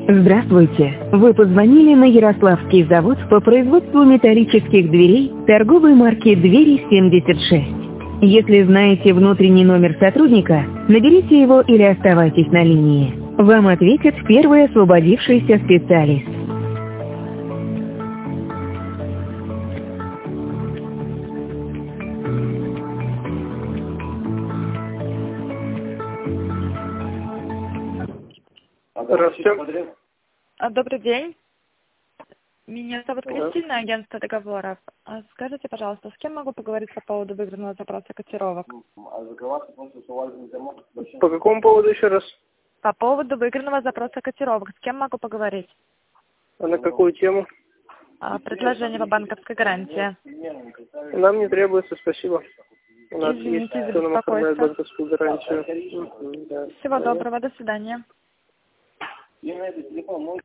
Здравствуйте! Вы позвонили на Ярославский завод по производству металлических дверей торговой марки «Двери-76». Если знаете внутренний номер сотрудника, наберите его или оставайтесь на линии. Вам ответит первый освободившийся специалист. Здравствуйте. Добрый день. Меня зовут Кристина, агентство договоров. Скажите, пожалуйста, с кем могу поговорить по поводу выигранного запроса котировок? По какому поводу еще раз? По поводу выигранного запроса котировок. С кем могу поговорить? А на какую тему? Предложение по банковской гарантии. Нам не требуется, спасибо. У нас Извините есть, за кто нам оформляет беспокойство. банковскую гарантию. Да. Всего доброго, до свидания.